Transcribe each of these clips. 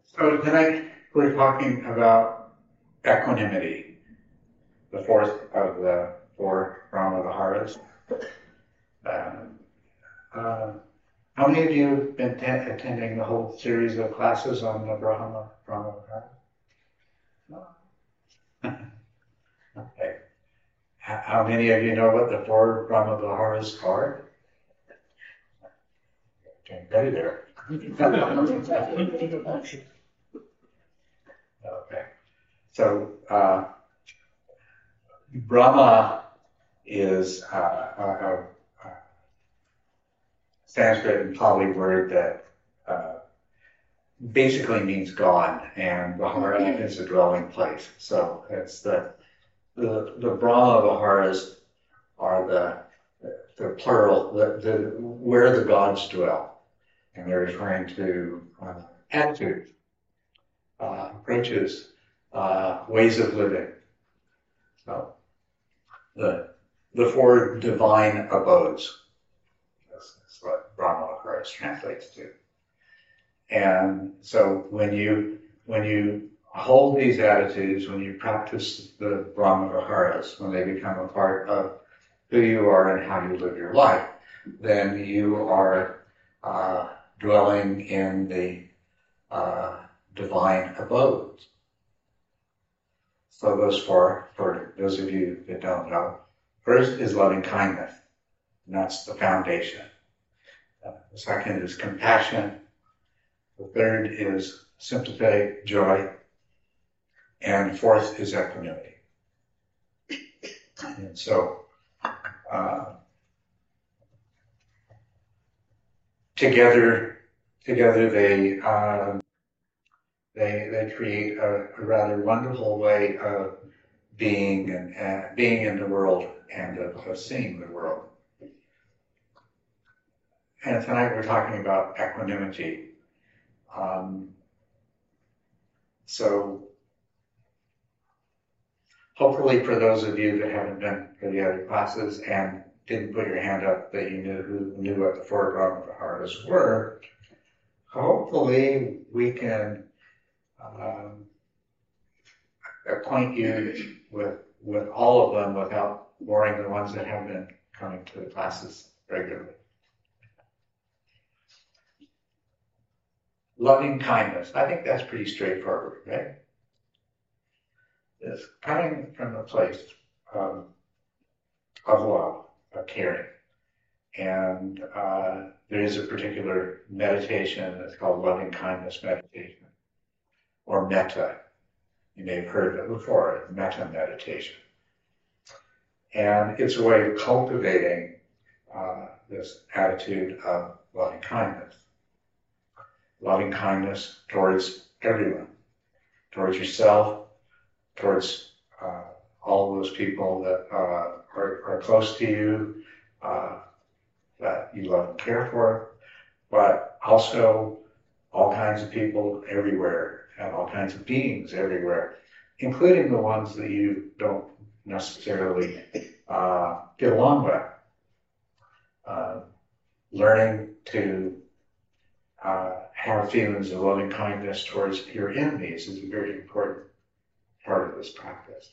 So tonight we're talking about equanimity, the fourth of the four Brahma Viharas. Uh, uh, how many of you have been attending the whole series of classes on the Brahma Viharas? Okay. How many of you know what the four Brahma Viharas are? Okay, ready there. Okay. So Brahma is a Sanskrit and Pali word that basically means God, and Vihara is a dwelling place. So it's the Brahma Viharas are the plural, the where the gods dwell, and they're referring to attitudes, approaches, ways of living. So the four divine abodes. That's what Brahma Viharas translates to. And so when you hold these attitudes, when you practice the Brahma Viharas, when they become a part of who you are and how you live your life, then you are dwelling in the divine abodes. So those four, for those of you that don't know, first is loving kindness, and that's the foundation. The second is compassion. The third is sympathetic joy. And fourth is equanimity. And so together they create a rather wonderful way of being and being in the world and of seeing the world. And tonight we're talking about equanimity. So hopefully for those of you that haven't been to the other classes and didn't put your hand up that you knew what the four Brahma Viharas were, hopefully we can acquaint you with all of them without boring the ones that have been coming to the classes regularly. Loving kindness. I think that's pretty straightforward, right? It's coming from a place of love, of caring. And there is a particular meditation that's called loving kindness meditation, or metta. You may have heard of it before, metta meditation. And it's a way of cultivating this attitude of loving kindness. Loving kindness towards everyone, towards yourself, towards all those people that are close to you, that you love and care for, but also all kinds of people everywhere and all kinds of beings everywhere, including the ones that you don't necessarily get along with. Learning to have feelings of loving kindness towards your enemies is a very important part of this practice.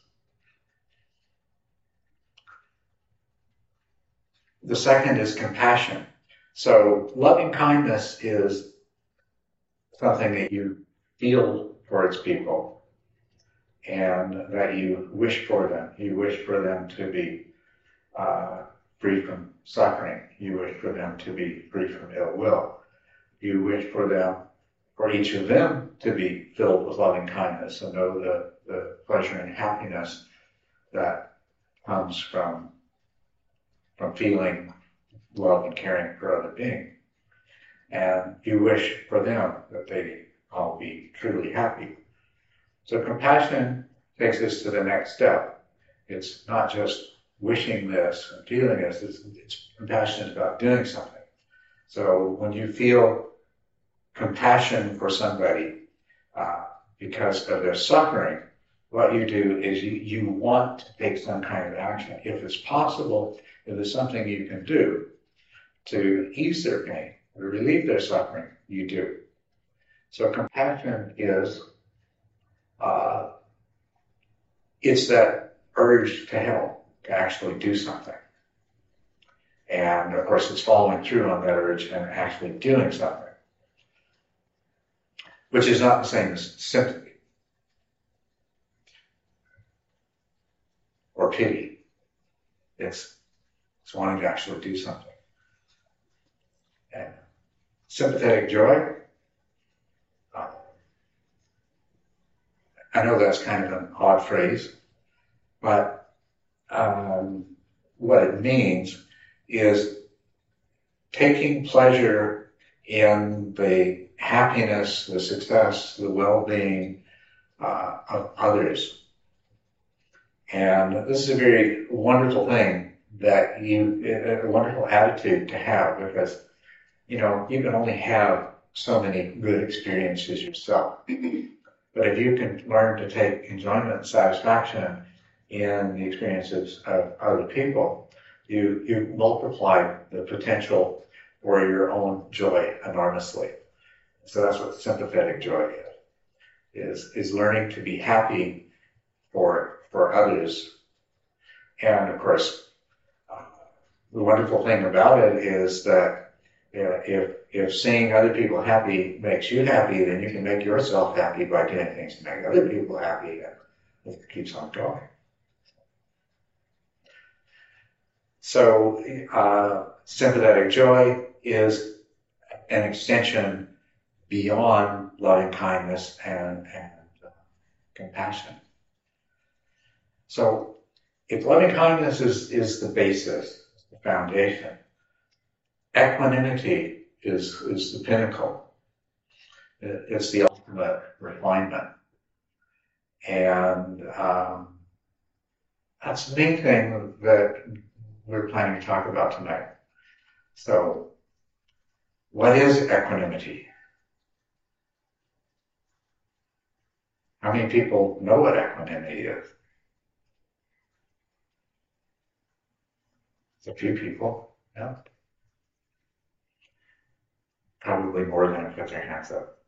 The second is compassion. So loving kindness is something that you feel towards people and that you wish for them. You wish for them to be free from suffering. You wish for them to be free from ill will. You wish for each of them to be filled with loving kindness and know the pleasure and happiness that comes from feeling love and caring for other beings. And you wish for them that they all be truly happy. So compassion takes us to the next step. It's not just wishing this and feeling this, it's compassion about doing something. So when you feel compassion for somebody because of their suffering, what you do is you want to take some kind of action. If it's possible, if there's something you can do to ease their pain, or relieve their suffering, you do. So compassion is, it's that urge to help, to actually do something. And of course, it's following through on that urge and actually doing something, which is not the same as sympathy or pity. It's wanting to actually do something. And sympathetic joy, I know that's kind of an odd phrase, but what it means is taking pleasure in the happiness, the success, the well-being of others. And this is a very wonderful thing that a wonderful attitude to have, because, you can only have so many good experiences yourself. But if you can learn to take enjoyment and satisfaction in the experiences of other people, you multiply the potential for your own joy enormously. So that's what sympathetic joy is learning to be happy for others. And of course, the wonderful thing about it is that if seeing other people happy makes you happy, then you can make yourself happy by doing things to make other people happy, and it keeps on going. So sympathetic joy is an extension beyond loving kindness and compassion. So if loving kindness is the basis, the foundation, equanimity is the pinnacle. It's the ultimate refinement. And that's the main thing that we're planning to talk about tonight. So, what is equanimity? How many people know what equanimity is? It's a few people, yeah. Probably more than put their hands up.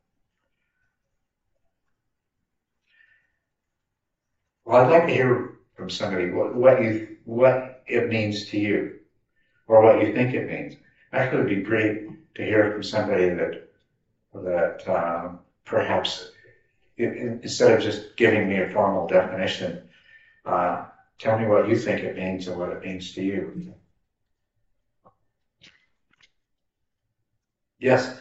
Well, I'd like to hear from somebody what it means to you, or what you think it means. Actually, it'd be great to hear from somebody that perhaps, instead of just giving me a formal definition, tell me what you think it means and what it means to you. Yes?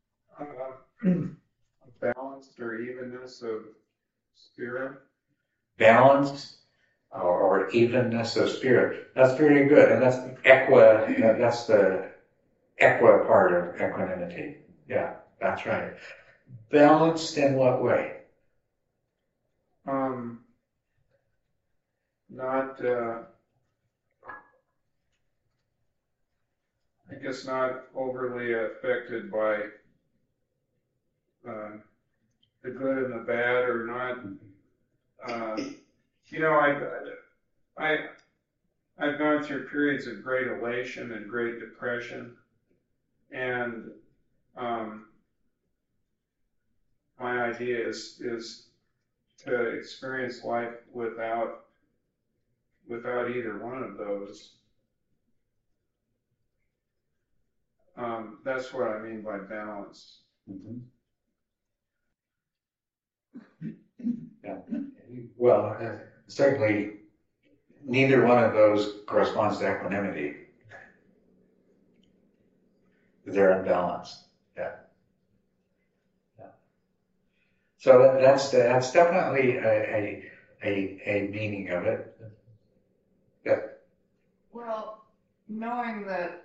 Balanced or evenness of spirit. Balance or evenness of spirit. That's very good. And that's that's the equa part of equanimity. Yeah, that's right. Balanced in what way? Not, I guess not overly affected by the good and the bad, or not. I've gone through periods of great elation and great depression, and my idea is to experience life without either one of those. That's what I mean by balance. Mm-hmm. Yeah. Well, certainly neither one of those corresponds to equanimity. They're unbalanced. Yeah. Yeah. So that's definitely a meaning of it. Yeah. Well, knowing that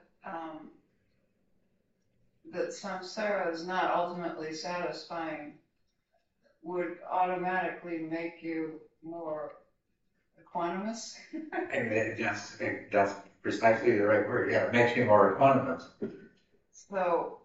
that samsara is not ultimately satisfying would automatically make you more equanimous. And that's precisely the right word. Yeah, it makes you more equanimous. So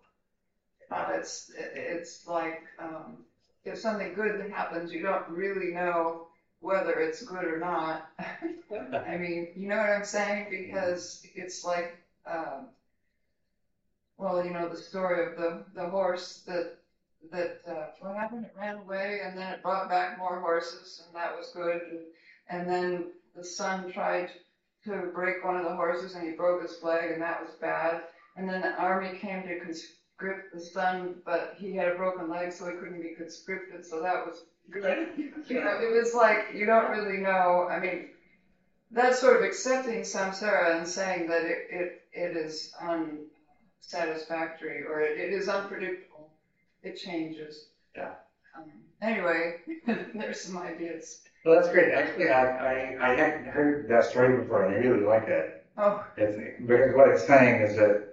it's like if something good happens, you don't really know whether it's good or not. I mean, you know what I'm saying? Because it's like, well, the story of the horse that what happened? It ran away, and then it brought back more horses, and that was good. And then the son tried to break one of the horses, and he broke his leg, and that was bad. And then the army came to conscript the son, but he had a broken leg, so he couldn't be conscripted, so that was good. It was like, you don't really know. I mean, that's sort of accepting samsara and saying that it is unsatisfactory, or it is unpredictable. It changes. Yeah. Anyway, there's some ideas. Well, that's great. Actually, I hadn't heard that story before, and I really like it. Oh. Because what it's saying is that,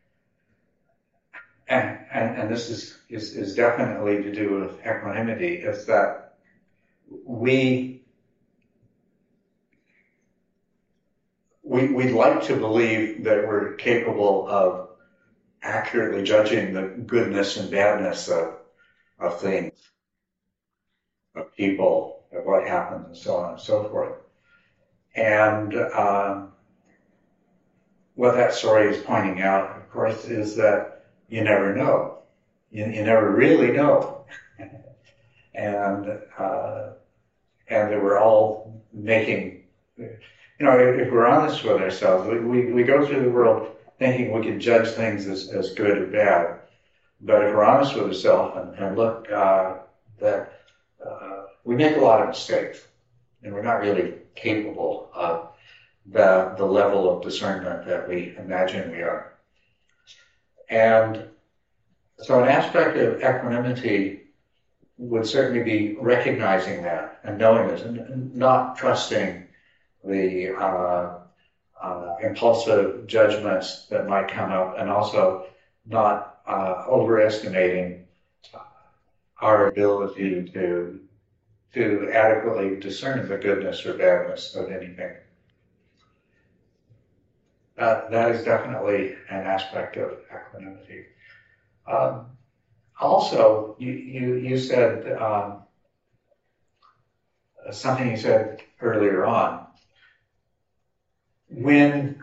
and this is definitely to do with equanimity, is that we'd like to believe that we're capable of accurately judging the goodness and badness of things, of people, of what happens, and so on and so forth. And what that story is pointing out, of course, is that you never know. You never really know. And that we're all making, if we're honest with ourselves, we go through the world thinking we can judge things as good or bad. But if we're honest with ourselves and look, that we make a lot of mistakes, and we're not really capable of the level of discernment that we imagine we are. And so an aspect of equanimity would certainly be recognizing that and knowing this, and not trusting the impulsive judgments that might come up, and also not overestimating our ability to adequately discern the goodness or badness of anything. That is definitely an aspect of equanimity. Also, you said something you said earlier on. When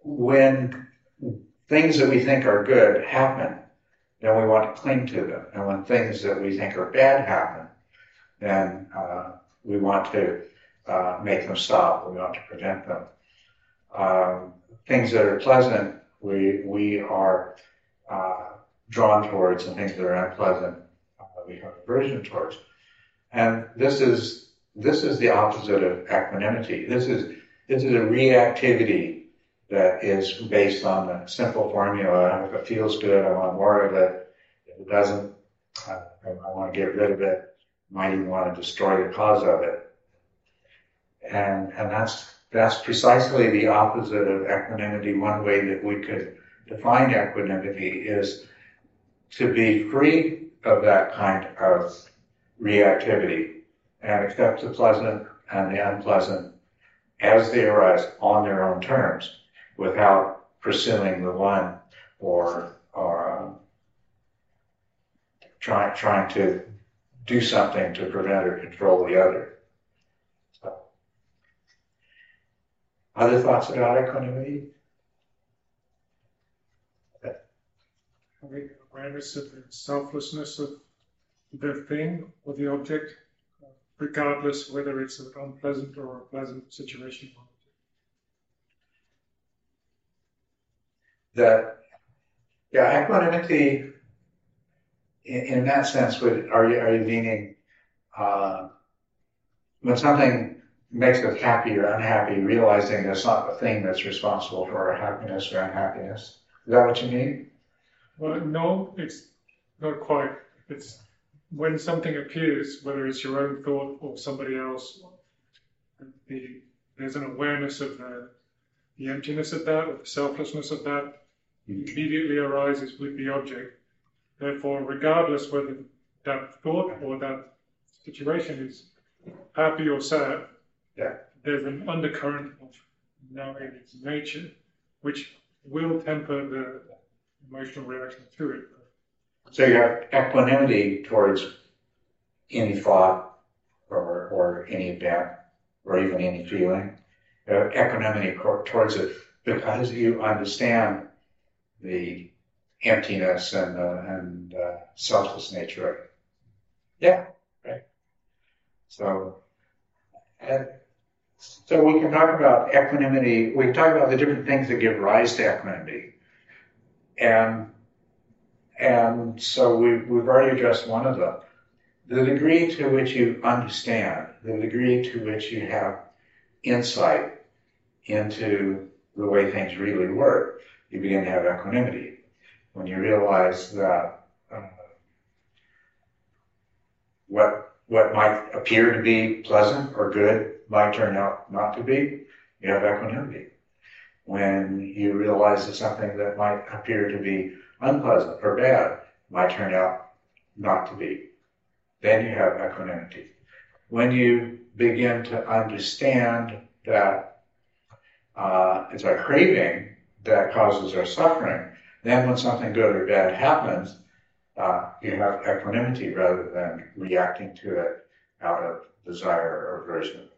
things that we think are good happen, then we want to cling to them. And when things that we think are bad happen, then we want to make them stop. We want to prevent them. Things that are pleasant, we are drawn towards, and things that are unpleasant, we have aversion towards. And this is the opposite of equanimity. This is a reactivity that is based on the simple formula: if it feels good, I want more of it. If it doesn't, I want to get rid of it. Might even want to destroy the cause of it. And that's precisely the opposite of equanimity. One way that we could define equanimity is to be free of that kind of reactivity and accept the pleasant and the unpleasant as they arise on their own terms, without pursuing the one or trying to do something to prevent or control the other. So, other thoughts about equanimity? Having awareness of the selflessness of the thing or the object, regardless whether it's an unpleasant or a pleasant situation. Equanimity, in that sense, are you meaning when something makes us happy or unhappy, realizing it's not the thing that's responsible for our happiness or unhappiness? Is that what you mean? Well, no, it's not quite. It's when something appears, whether it's your own thought or somebody else, there's an awareness of the emptiness of that, or the selflessness of that, immediately arises with the object. Therefore, regardless whether that thought or that situation is happy or sad, there's an undercurrent of knowing its nature, which will temper the emotional reaction to it. So you have equanimity towards any thought or any event or even any feeling. You have equanimity towards it because you understand the emptiness and selfless nature of it. Yeah, right. So, and so we can talk about equanimity. We can talk about the different things that give rise to equanimity, and so we've already addressed one of them. The degree to which you understand, the degree to which you have insight into the way things really work, you begin to have equanimity. When you realize that what might appear to be pleasant or good might turn out not to be, you have equanimity. When you realize that something that might appear to be unpleasant or bad might turn out not to be, then you have equanimity. When you begin to understand that it's our craving that causes our suffering, then when something good or bad happens, you have equanimity rather than reacting to it out of desire or aversion.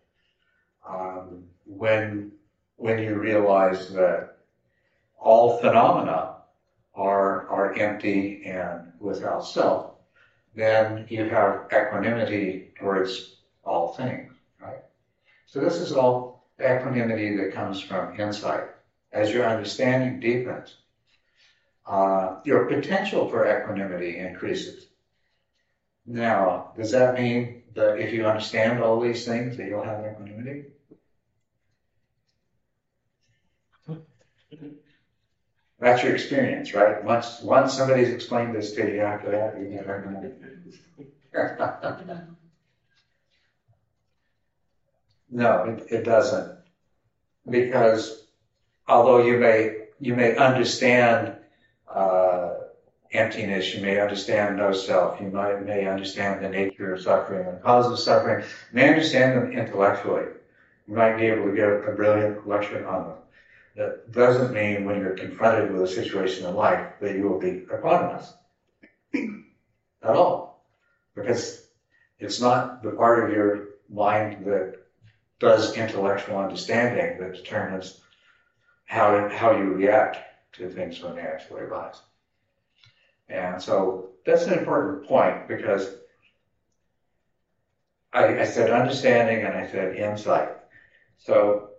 When you realize that all phenomena are empty and without self, then you have equanimity towards all things, right? So this is all equanimity that comes from insight. As your understanding deepens, your potential for equanimity increases. Now, does that mean that if you understand all these things that you'll have equanimity? That's your experience, right? Once somebody's explained this to you, after that, you have equanimity. No, it doesn't. Because although you may understand emptiness, you may understand no self, you may understand the nature of suffering and the cause of suffering, you may understand them intellectually. You might be able to give a brilliant lecture on them. That doesn't mean when you're confronted with a situation in life that you will be equanimous at all. Because it's not the part of your mind that does intellectual understanding that determines how you react to things when they actually arise. And so that's an important point because I said understanding and I said insight. So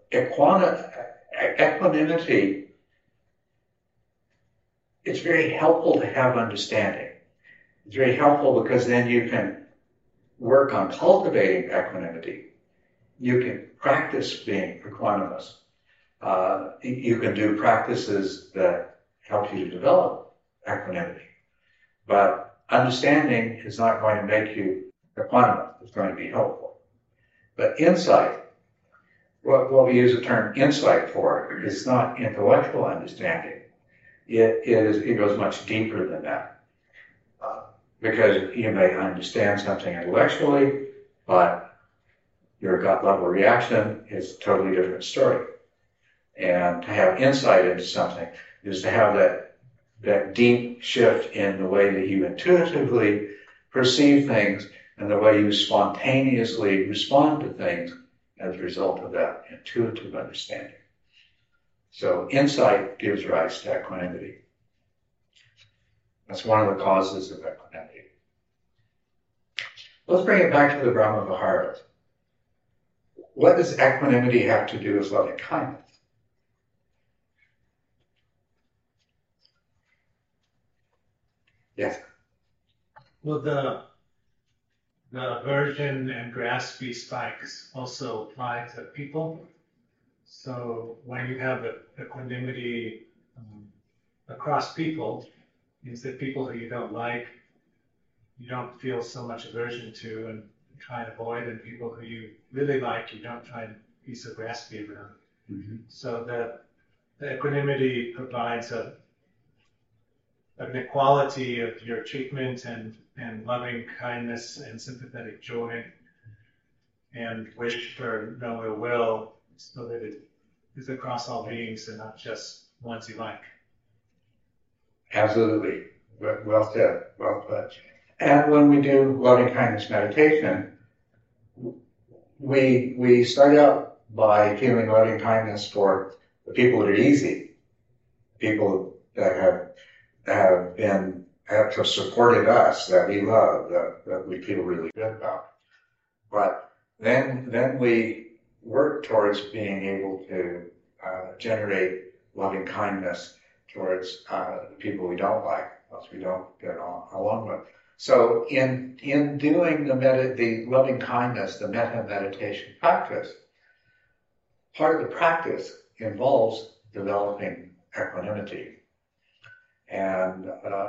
equanimity, it's very helpful to have understanding. It's very helpful because then you can work on cultivating equanimity. You can practice being equanimous. You can do practices that help you to develop equanimity. But understanding is not going to make you equanimous. It's going to be helpful. But insight, what we use the term insight for, is not intellectual understanding. It goes much deeper than that. Because you may understand something intellectually, but your gut level reaction is a totally different story. And to have insight into something is to have that deep shift in the way that you intuitively perceive things and the way you spontaneously respond to things as a result of that intuitive understanding. So insight gives rise to equanimity. That's one of the causes of equanimity. Let's bring it back to the Brahma Viharas. What does equanimity have to do with loving kindness? Yes. Well, the aversion and graspy spikes also apply to people. So when you have equanimity across people, means that people who you don't like, you don't feel so much aversion to and try and avoid, and people who you really like, you don't try and be so graspy around. Mm-hmm. So the equanimity provides an equality of your treatment and loving kindness and sympathetic joy and wish for no ill will, so that it is across all beings and not just ones you like. Absolutely. Well said. Well put. And when we do loving kindness meditation, we start out by feeling loving kindness for the people that are easy, people that have have supported us, that we love, that we feel really good about. But then we work towards being able to generate loving kindness towards people we don't like, else we don't get along with. So in doing the loving kindness, the metta meditation practice, part of the practice involves developing equanimity, and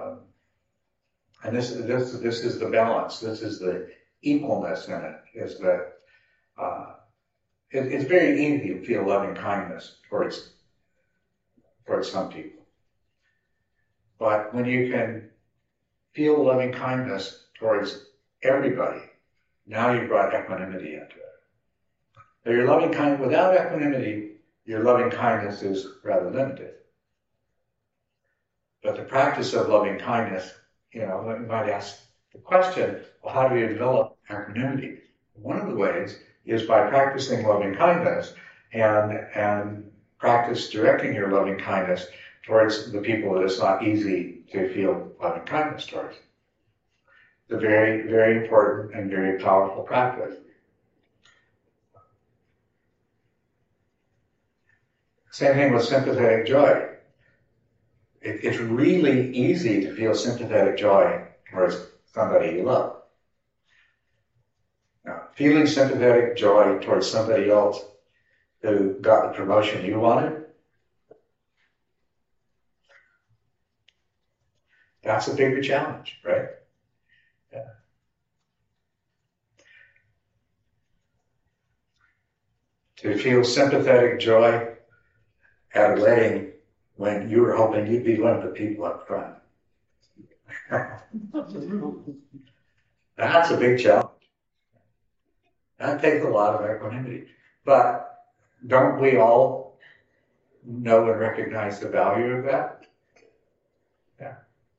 this is the balance. This is the equalness in it. Is that it's very easy to feel loving kindness towards some people, but when you can feel loving kindness towards everybody, now you've brought equanimity into it. But your loving kindness, without equanimity, your loving kindness is rather limited. But the practice of loving kindness, you might ask the question, well, how do you develop equanimity? One of the ways is by practicing loving kindness and practice directing your loving kindness towards the people that it's not easy to feel loving kindness towards. It's a very, very important and very powerful practice. Same thing with sympathetic joy. It's really easy to feel sympathetic joy towards somebody you love. Now, feeling sympathetic joy towards somebody else who got the promotion you wanted, that's a bigger challenge, right? Yeah. To feel sympathetic joy at a wedding when you were hoping you'd be one of the people up front. That's a big challenge. That takes a lot of equanimity. But don't we all know and recognize the value of that? Yeah.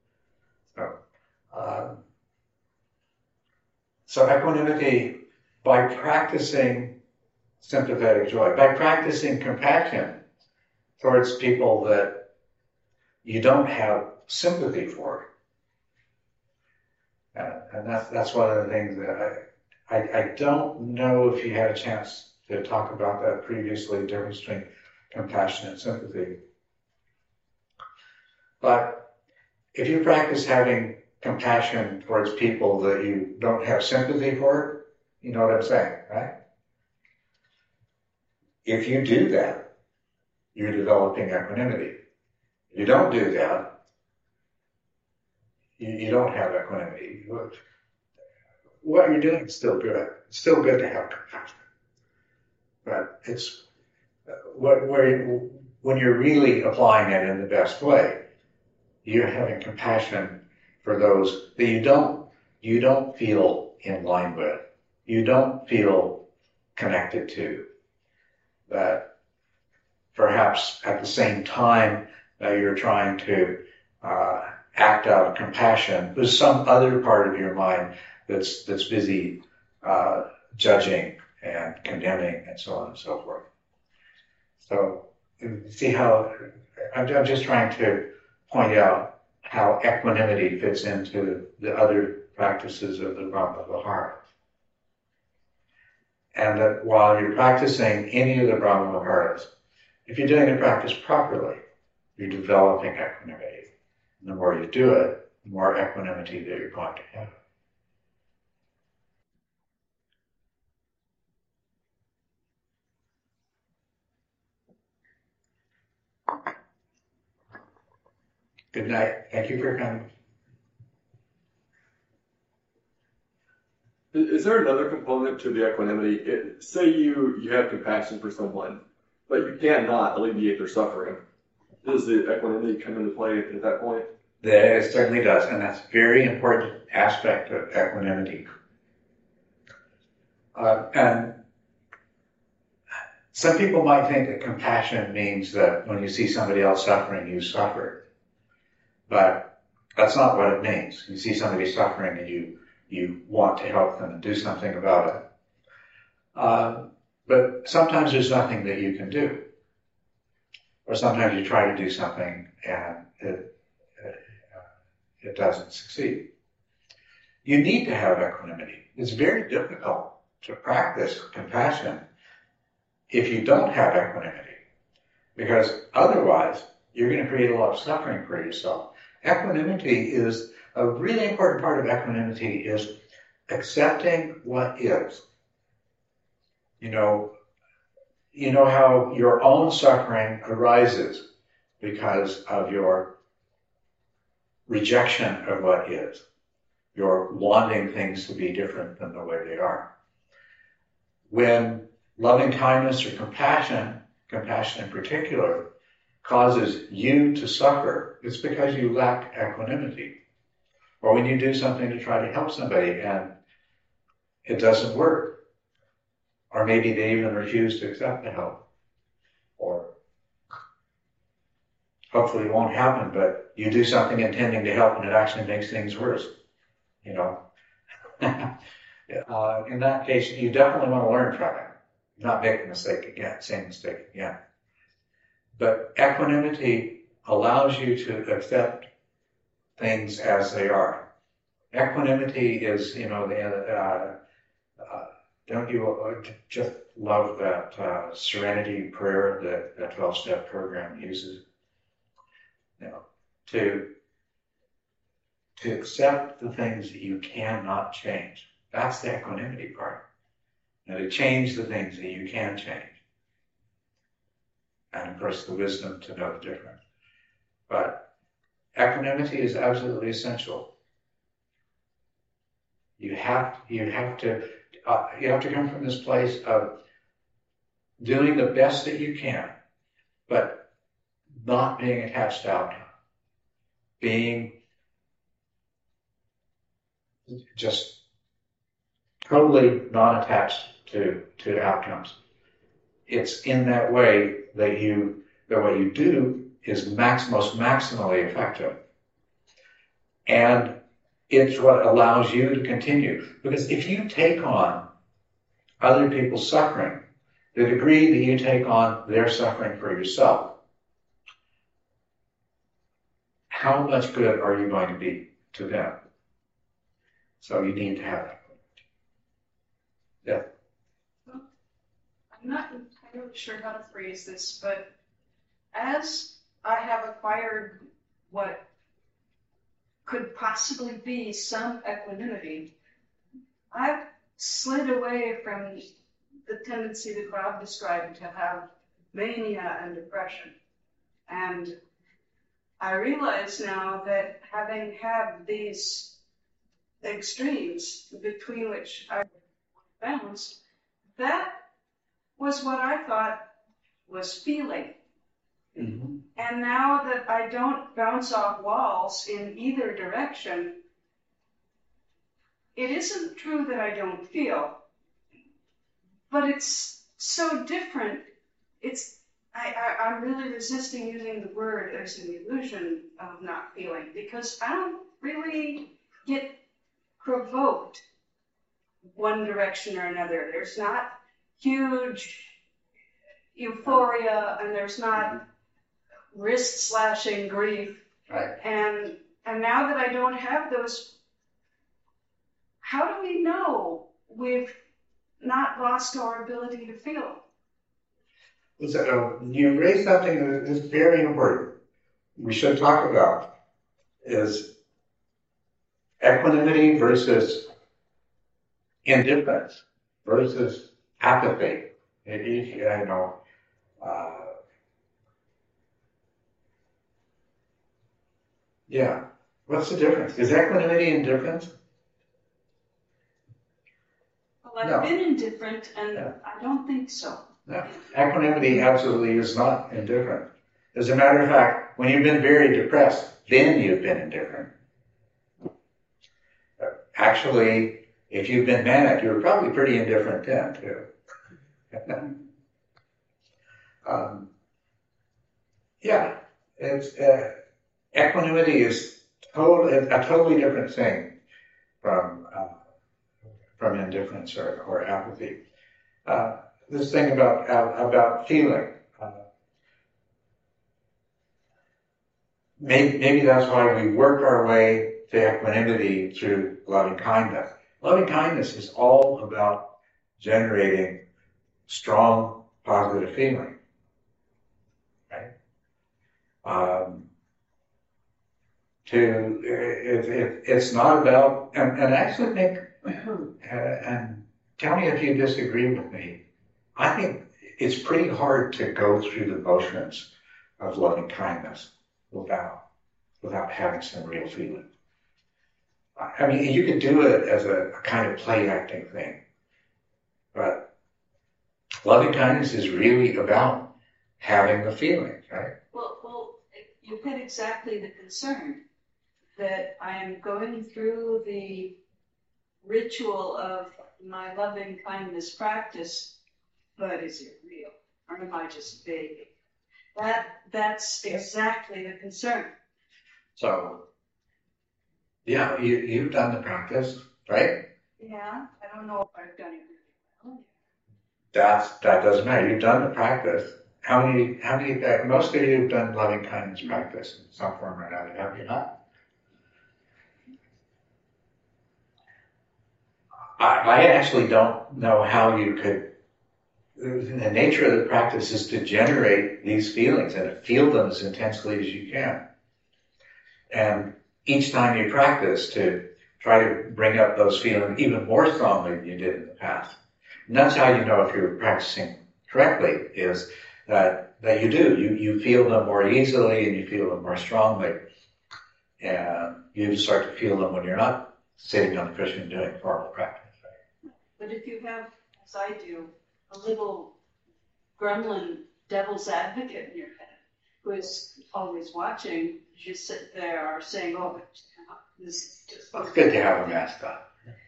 So equanimity, by practicing sympathetic joy, by practicing compassion towards people that you don't have sympathy for, and that's one of the things that I don't know if you had a chance to talk about that previously, the difference between compassion and sympathy. But if you practice having compassion towards people that you don't have sympathy for, you know what I'm saying, right? If you do that, you're developing equanimity. If you don't do that, you don't have equanimity. What you're doing is still good. It's still good to have compassion. But it's when you're really applying it in the best way, you're having compassion for those that you don't feel in line with, you don't feel connected to, that perhaps at the same time that you're trying to act out of compassion, there's some other part of your mind that's busy judging and condemning and so on and so forth. So see how I'm just trying to point out how equanimity fits into the other practices of the Brahma Vihara. And that while you're practicing any of the Brahma Viharas, if you're doing the practice properly, you're developing equanimity. And the more you do it, the more equanimity that you're going to have. Good night. Thank you for coming. Is there another component to the equanimity? Say you have compassion for someone, but you cannot alleviate their suffering. Does the equanimity come into play at that point? It certainly does, and that's a very important aspect of equanimity. And some people might think that compassion means that when you see somebody else suffering, you suffer. But that's not what it means. You see somebody suffering and you want to help them and do something about it. But sometimes there's nothing that you can do. Or sometimes you try to do something and it doesn't succeed. You need to have equanimity. It's very difficult to practice compassion if you don't have equanimity, because otherwise you're going to create a lot of suffering for yourself. Equanimity is a really important part of equanimity is accepting what is. You know how your own suffering arises because of your rejection of what is, your wanting things to be different than the way they are. When loving kindness or compassion in particular, causes you to suffer, it's because you lack equanimity. Or when you do something to try to help somebody and it doesn't work, or maybe they even refuse to accept the help, or hopefully it won't happen, but you do something intending to help and it actually makes things worse, you know. In that case, you definitely want to learn from it, not make the same mistake again. But equanimity allows you to accept things as they are. Equanimity is, don't you just love that serenity prayer that 12-step program uses? To accept the things that you cannot change. That's the equanimity part. And to change the things that you can change. And of course the wisdom to know the difference. But equanimity is absolutely essential. You have to come from this place of doing the best that you can, but not being attached to outcome. Being just totally not attached to outcomes. It's in that way that what you do is most maximally effective. And it's what allows you to continue. Because if you take on other people's suffering, the degree that you take on their suffering for yourself, how much good are you going to be to them? So you need to have that. Yeah. I'm not entirely sure how to phrase this, but as I have acquired what could possibly be some equanimity, I've slid away from the tendency that Rob described to have mania and depression. And I realize now that having had these extremes between which I bounced, that was what I thought was feeling. Mm-hmm. And now that I don't bounce off walls in either direction, it isn't true that I don't feel, but it's so different. I'm really resisting using the word there's an illusion of not feeling, because I don't really get provoked one direction or another. There's not huge euphoria, and there's not wrist slashing grief. Right. And now that I don't have those, how do we know we've not lost our ability to feel? So, you raised something that is very important. We should talk about is equanimity versus indifference versus apathy. Yeah. What's the difference? Is equanimity indifference? Well, I've No. been indifferent, and Yeah. I don't think so. No. Equanimity absolutely is not indifferent. As a matter of fact, when you've been very depressed, then you've been indifferent. Actually, if you've been manic, you're probably pretty indifferent then, too. Yeah, it's equanimity is a totally different thing from indifference or apathy. This thing about feeling. maybe that's why we work our way to equanimity through loving kindness. Loving kindness is all about generating strong, positive feeling, right? It's not about, and I actually think, and tell me if you disagree with me, I think it's pretty hard to go through the motions of loving kindness without having some real feeling. I mean, you could do it as a kind of play acting thing, but loving kindness is really about having the feeling, right? Well, you've hit exactly the concern that I am going through the ritual of my loving kindness practice, but is it real? Or am I just vague? That's exactly the concern. So, yeah, you've done the practice, right? Yeah, I don't know if I've done it really well. That doesn't matter. You've done the practice. How many, most of you have done loving kindness practice in some form or another, have you not? I actually don't know how you could, the nature of the practice is to generate these feelings and to feel them as intensely as you can. And each time you practice to try to bring up those feelings even more strongly than you did in the past. And that's how you know if you're practicing correctly, is that you do. You feel them more easily and you feel them more strongly. And you start to feel them when you're not sitting on the cushion doing formal practice. But if you have, as I do, a little gremlin devil's advocate in your head who is always watching, you sit there saying, oh, this is just... Well, it's good to have a mascot.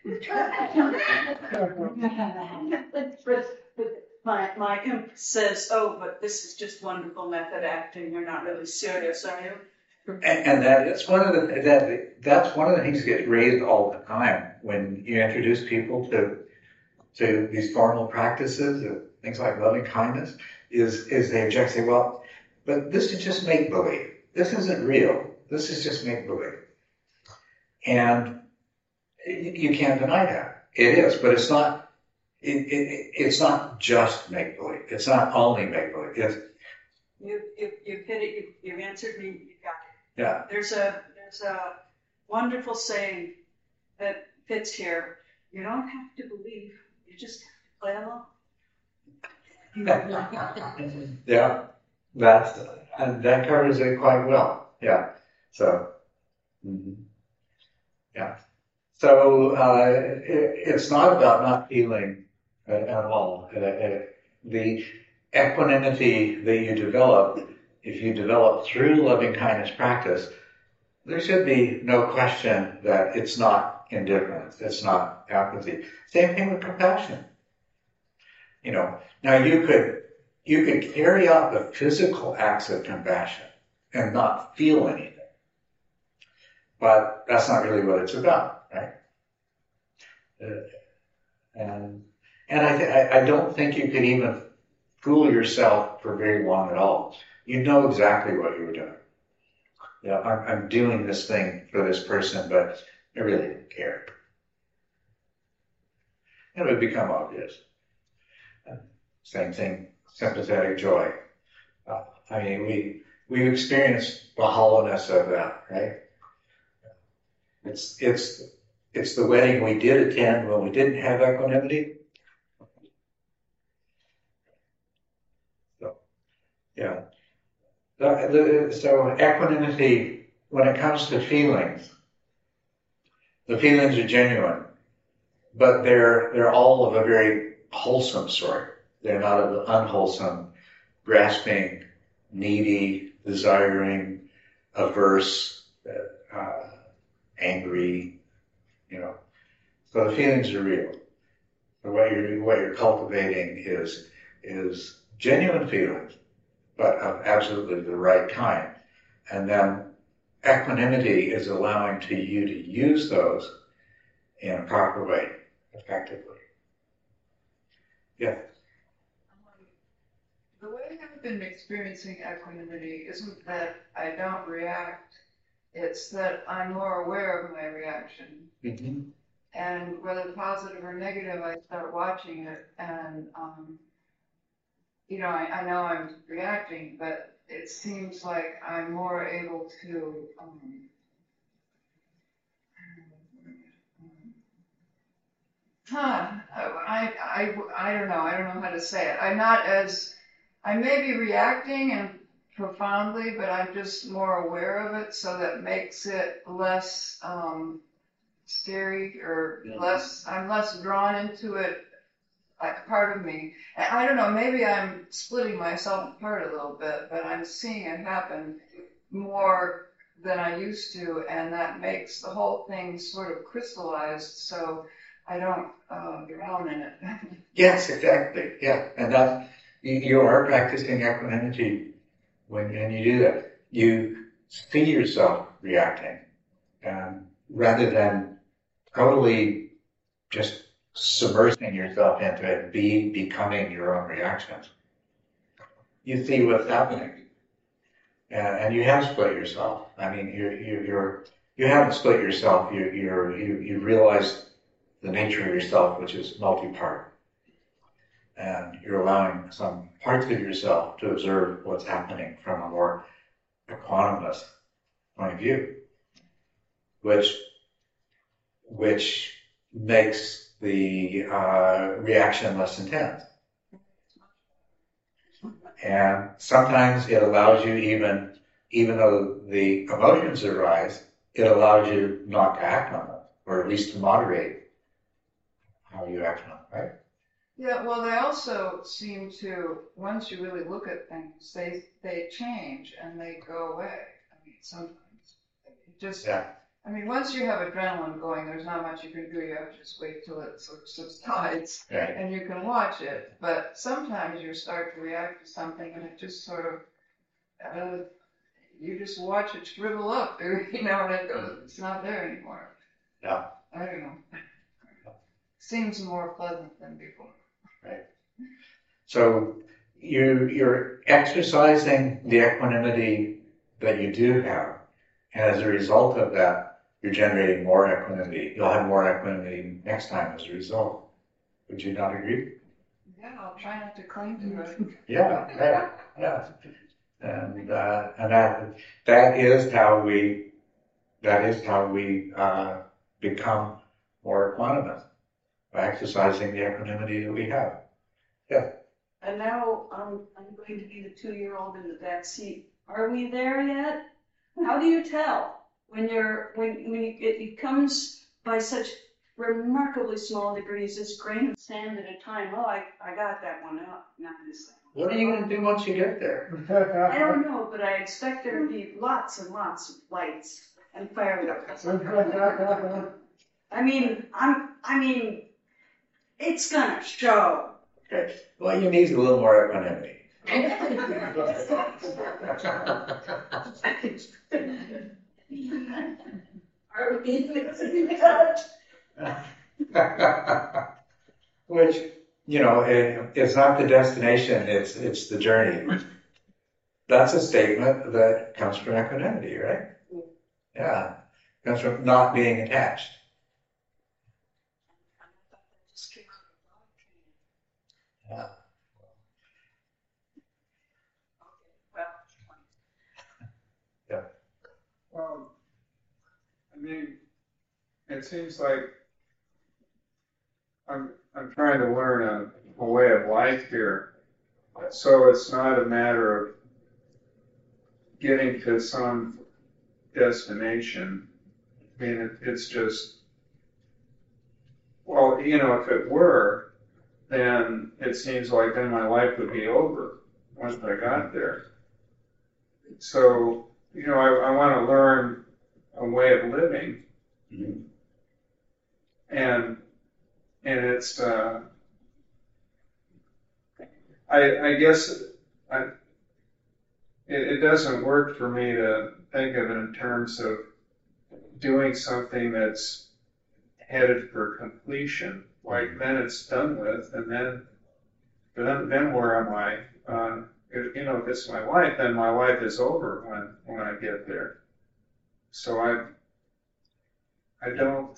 But my imp says, oh, but this is just wonderful method acting. You're not really serious, are you? And that's one of the things that gets raised all the time when you introduce people to these formal practices, things like loving kindness, is they object, say, well, but this is just make believe. This isn't real. This is just make believe. And you can't deny that. It is, but it's not. It's not just make believe. It's not only make believe. It's You've hit it. You've answered me. You got it. yeah. There's a wonderful saying that fits here. You don't have to believe. You just have to play along. Yeah, that covers it quite well. Yeah. So. Yeah. So it's not about not feeling at all. The equanimity that you develop, if you develop through loving kindness practice, there should be no question that it's not indifference, it's not apathy. Same thing with compassion. Now you could carry out the physical acts of compassion and not feel anything. But that's not really what it's about, right? And I don't think you could even fool yourself for very long at all. You know exactly what you were doing. I'm doing this thing for this person, but I really didn't care. It would become obvious. Same thing, sympathetic joy. We've experienced the hollowness of that, right? It's the wedding we did attend when we didn't have equanimity. So, yeah. So equanimity, when it comes to feelings, the feelings are genuine, but they're all of a very wholesome sort. They're not of the unwholesome, grasping, needy, desiring, averse, angry, So the feelings are real. So what you're cultivating is genuine feelings, but of absolutely the right kind. And then equanimity is allowing you to use those in a proper way, effectively. Yeah. The way I've been experiencing equanimity isn't that I don't react, it's that I'm more aware of my reaction. Mhm. And whether positive or negative, I start watching it and, I know I'm reacting, but it seems like I'm more able to, I don't know. I don't know how to say it. I may be reacting and profoundly, but I'm just more aware of it, so that makes it less scary or I'm less drawn into it, like part of me. And I don't know, maybe I'm splitting myself apart a little bit, but I'm seeing it happen more than I used to, and that makes the whole thing sort of crystallized, so I don't drown in it. Yes, exactly. Yeah, and that you are practicing equanimity when you do that. You see yourself reacting, rather than totally just submersing yourself into it, becoming your own reactions. You see what's happening, and you have split yourself. I mean, you haven't split yourself. You realize the nature of yourself, which is multi-part. And you're allowing some parts of yourself to observe what's happening from a more equanimous point of view, which makes the reaction less intense. And sometimes it allows you, even though the emotions arise, it allows you not to act on them, or at least to moderate how you act on them, right? Yeah, well, they also seem to, once you really look at things, they change and they go away. I mean, sometimes. Yeah. I mean, once you have adrenaline going, there's not much you can do. You have to just wait till it sort of subsides, Right. and you can watch it. But sometimes you start to react to something, and it just sort of, you just watch it shrivel up, and it goes, it's not there anymore. Yeah. I don't know. Seems more pleasant than before. Right. So you're exercising the equanimity that you do have, and as a result of that, you're generating more equanimity. You'll have more equanimity next time as a result. Would you not agree? Yeah, I'll try not to cling to it. Yeah, right. Yeah. And that is how we become more equanimous, by exercising the equanimity that we have. Yeah. And now I'm going to be the 2-year-old in the back seat. Are we there yet? How do you tell when it comes by such remarkably small degrees, this grain of sand at a time? Oh, I got that one up. Not this thing. What are you going to do once you get there? I don't know, but I expect there to be lots and lots of lights and fireworks. I mean, it's gonna show. Okay. Well, you need a little more equanimity. Are we Which, it's not the destination, it's the journey. That's a statement that comes from equanimity, right? Yeah. It comes from not being attached. Yeah. Well, I mean, it seems like I'm trying to learn a way of life here. So it's not a matter of getting to some destination. I mean, it's just, well, if it were, then it seems like then my life would be over once I got there. So, I want to learn a way of living. Mm-hmm. And it's, I guess it doesn't work for me to think of it in terms of doing something that's headed for completion. Like then it's done with, and then But then where am I? If it's my life, then my life is over when I get there. So I don't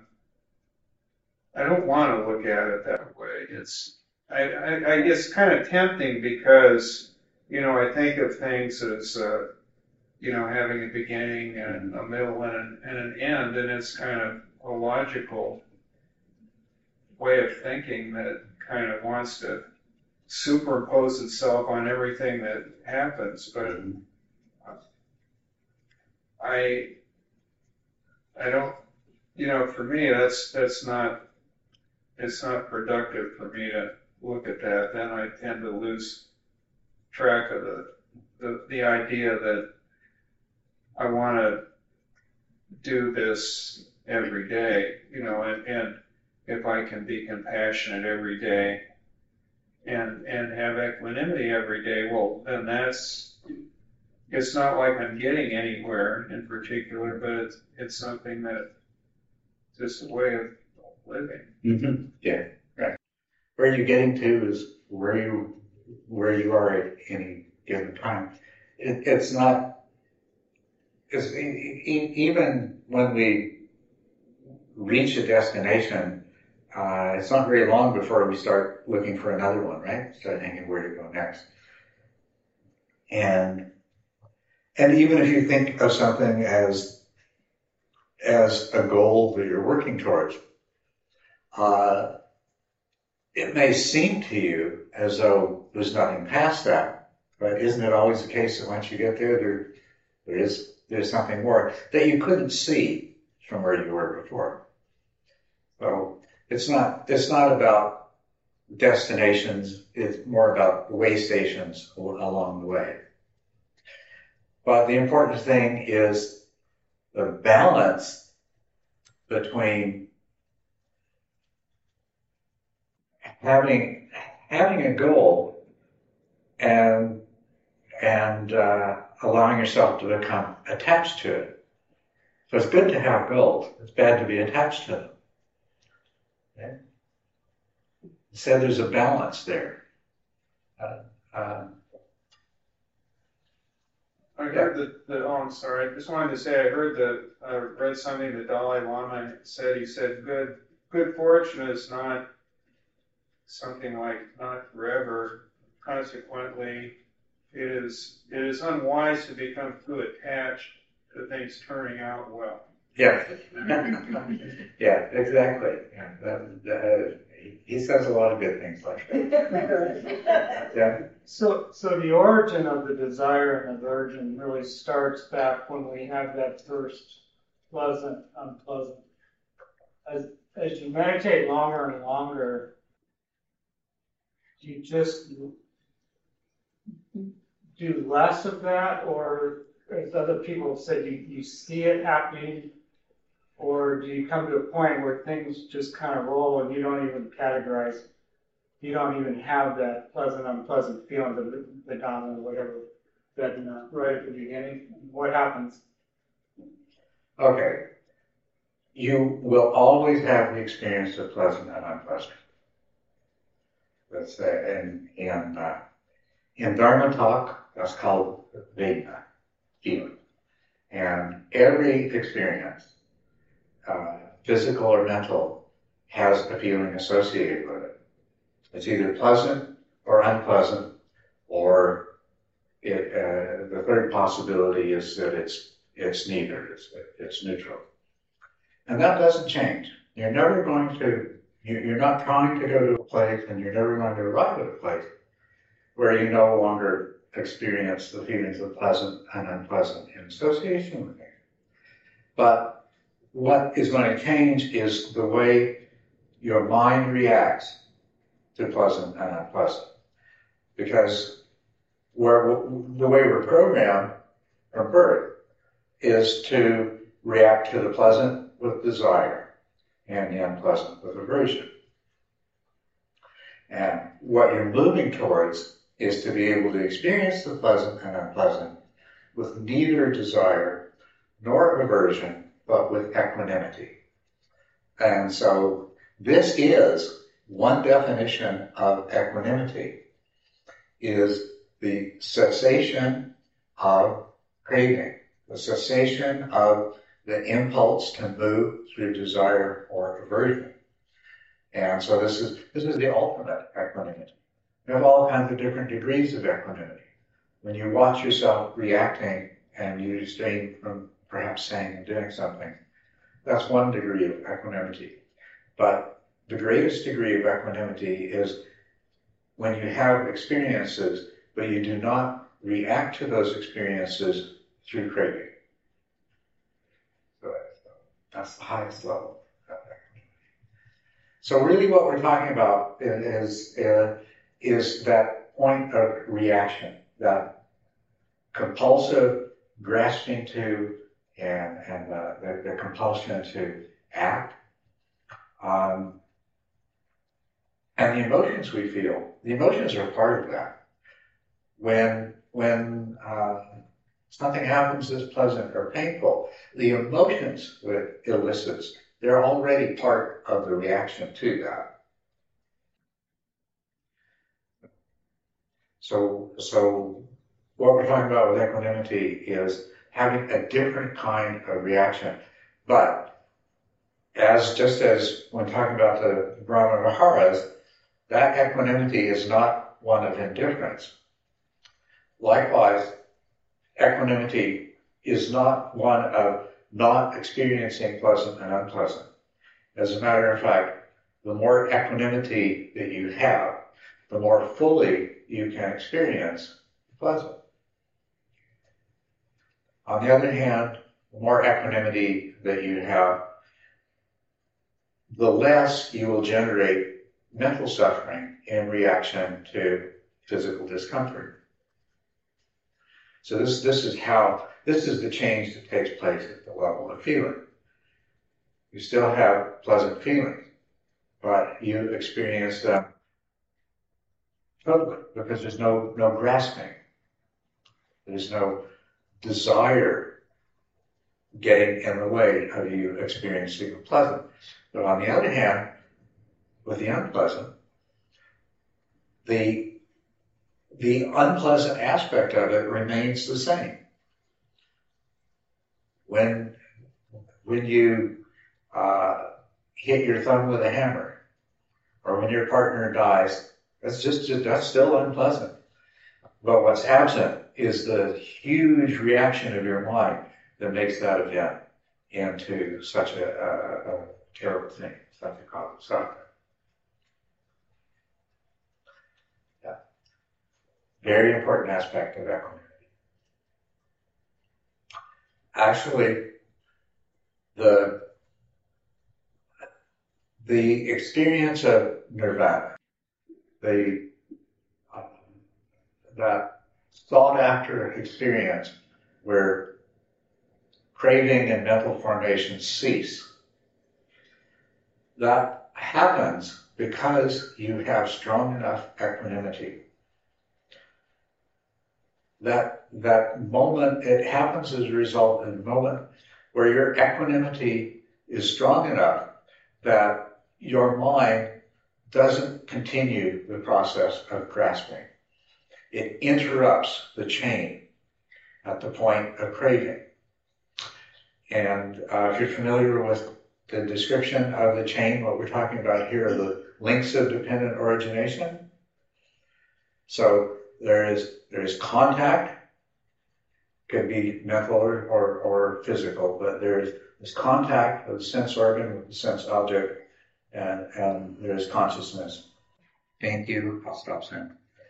want to look at it that way. I guess kind of tempting because, I think of things as, having a beginning and a middle and an end, and it's kind of a logical way of thinking that kind of wants to superimpose itself on everything that happens. But I don't, for me, that's not, it's not productive for me to look at that. Then I tend to lose track of the idea that I want to do this every day, and if I can be compassionate every day and have equanimity every day, well, then it's not like I'm getting anywhere in particular, but it's something that just a way of living. Mm-hmm. Yeah, right. Where you're getting to is where you are at any given time. It's not, because even when we reach a destination, it's not very long before we start looking for another one, right? Start thinking where to go next. And even if you think of something as a goal that you're working towards, it may seem to you as though there's nothing past that, but isn't it always the case that once you get there, there's something more that you couldn't see from where you were before? So it's not about destinations. It's more about way stations along the way. But the important thing is the balance between having a goal and allowing yourself to become attached to it. So it's good to have goals. It's bad to be attached to them. Okay? So there's a balance there. I heard I'm sorry. I just wanted to say I read something the Dalai Lama said. He said, good fortune is not something like not forever. Consequently, it is unwise to become too attached to things turning out well. Yeah. Yeah, exactly. Yeah, he says a lot of good things like that. Yeah. So the origin of the desire and aversion really starts back when we have that first pleasant, unpleasant. As you meditate longer and longer, you just do less of that, or as other people have said, you see it happening, or do you come to a point where things just kind of roll and you don't even categorize, you don't even have that pleasant, unpleasant feeling, the dominant, whatever, that right at the beginning? What happens? Okay. You will always have the experience of pleasant and unpleasant. Let's say, in Dharma talk, that's called Vedana, feeling. And every experience, physical or mental, has a feeling associated with it. It's either pleasant or unpleasant, or the third possibility is that it's neither. It's neutral, and that doesn't change. You're never going to. You're not trying to go to a place, and you're never going to arrive at a place where you no longer experience the feelings of pleasant and unpleasant in association with things. But what is going to change is the way your mind reacts to pleasant and unpleasant. Because the way we're programmed from birth is to react to the pleasant with desire and the unpleasant with aversion. And what you're moving towards is to be able to experience the pleasant and unpleasant with neither desire nor aversion, but with equanimity. And so this is one definition of equanimity is the cessation of craving, the cessation of the impulse to move through desire or aversion. And so this is the ultimate equanimity. We have all kinds of different degrees of equanimity. When you watch yourself reacting and you restrain from perhaps saying and doing something, that's one degree of equanimity. But the greatest degree of equanimity is when you have experiences, but you do not react to those experiences through craving. So that's the highest level of equanimity. So really what we're talking about is that point of reaction, that compulsive grasping to and the compulsion to act. And the emotions we feel, the emotions are part of that. When something happens that's pleasant or painful, the emotions that it elicits, they're already part of the reaction to that. So what we're talking about with equanimity is having a different kind of reaction. But just as when talking about the Brahma Viharas, that equanimity is not one of indifference. Likewise, equanimity is not one of not experiencing pleasant and unpleasant. As a matter of fact, the more equanimity that you have, the more fully you can experience the pleasant. On the other hand, the more equanimity that you have, the less you will generate mental suffering in reaction to physical discomfort. So this is the change that takes place at the level of feeling. You still have pleasant feelings, but you experience them totally because there's no grasping. There's no desire getting in the way of you experiencing the pleasant. But on the other hand, with the unpleasant, the unpleasant aspect of it remains the same. When you hit your thumb with a hammer, or when your partner dies, that's still unpleasant. But what's absent is the huge reaction of your mind that makes that event into such a terrible thing, such a cause of suffering. Yeah. Very important aspect of equanimity. Actually, the experience of nirvana, that sought after experience where craving and mental formation cease, that happens because you have strong enough equanimity. That moment, it happens as a result of a moment where your equanimity is strong enough that your mind doesn't continue the process of grasping. It interrupts the chain at the point of craving. And if you're familiar with the description of the chain, what we're talking about here are the links of dependent origination. So there is contact, could be mental or physical, but there's contact of the sense organ with the sense object, and there's consciousness. Thank you. I'll stop soon.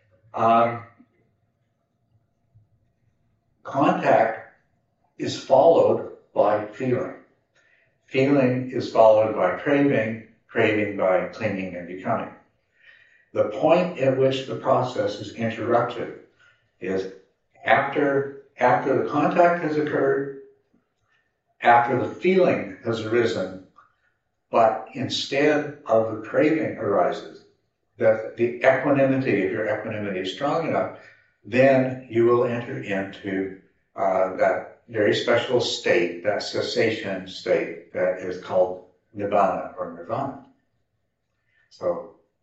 Contact is followed by feeling. Feeling is followed by craving, craving by clinging and becoming. The point at which the process is interrupted is after the contact has occurred, after the feeling has arisen, but instead of the craving arises, that the equanimity, if your equanimity is strong enough, then you will enter into that very special state, that cessation state that is called nibbana or nirvana. So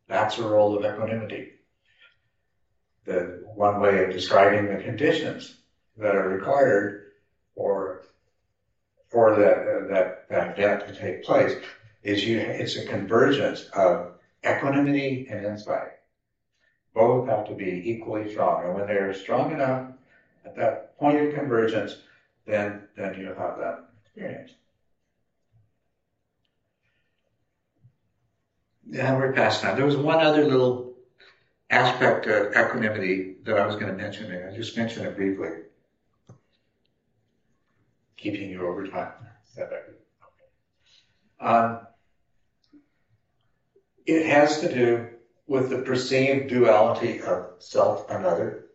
That's a role of equanimity. The one way of describing the conditions that are required for that event to take place is it's a convergence of equanimity and insight. Both have to be equally strong, and when they're strong enough at that point of convergence, then you have that experience. Yeah, we're past time. There was one other little aspect of equanimity that I was going to mention, and I just mentioned it briefly. Keeping you over time. It has to do with the perceived duality of self and other.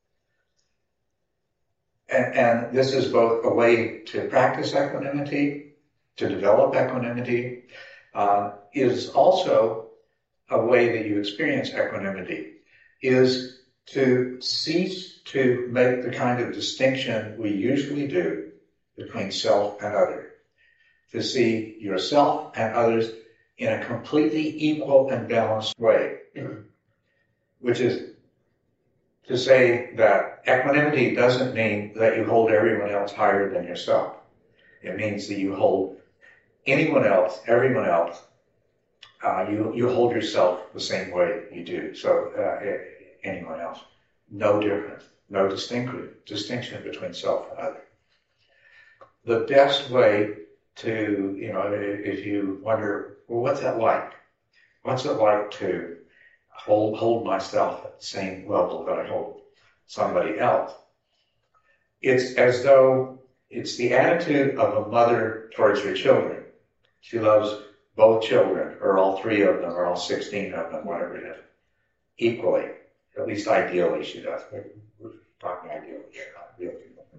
And this is both a way to practice equanimity, to develop equanimity, is also a way that you experience equanimity, is to cease to make the kind of distinction we usually do between self and other, to see yourself and others in a completely equal and balanced way, which is to say that equanimity doesn't mean that you hold everyone else higher than yourself. It means that you hold anyone else, everyone else, you hold yourself the same way you do. So anyone else, no difference, no distinction between self and other. The best way to, if you wonder, well, what's that like? What's it like to hold myself at the same level that I hold somebody else? It's as though it's the attitude of a mother towards her children. She loves both children, or all 3 of them, or all 16 of them, whatever it is, equally. At least ideally she does. We're talking ideally here, not really.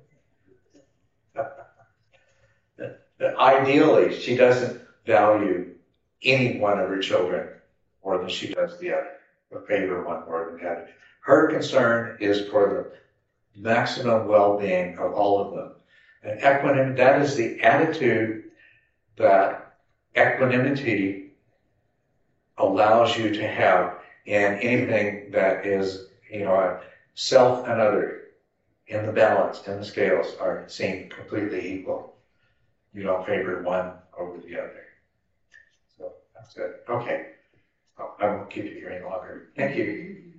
Ideally, she doesn't value any one of her children more than she does the other, or favor one more than the other. Her concern is for the maximum well-being of all of them. And equanimity, that is the attitude that equanimity allows you to have in anything that is, self and other in the balance, in the scales, are seen completely equal. You don't favor one over the other. So that's it. Okay. I won't keep you here any longer. Thank you.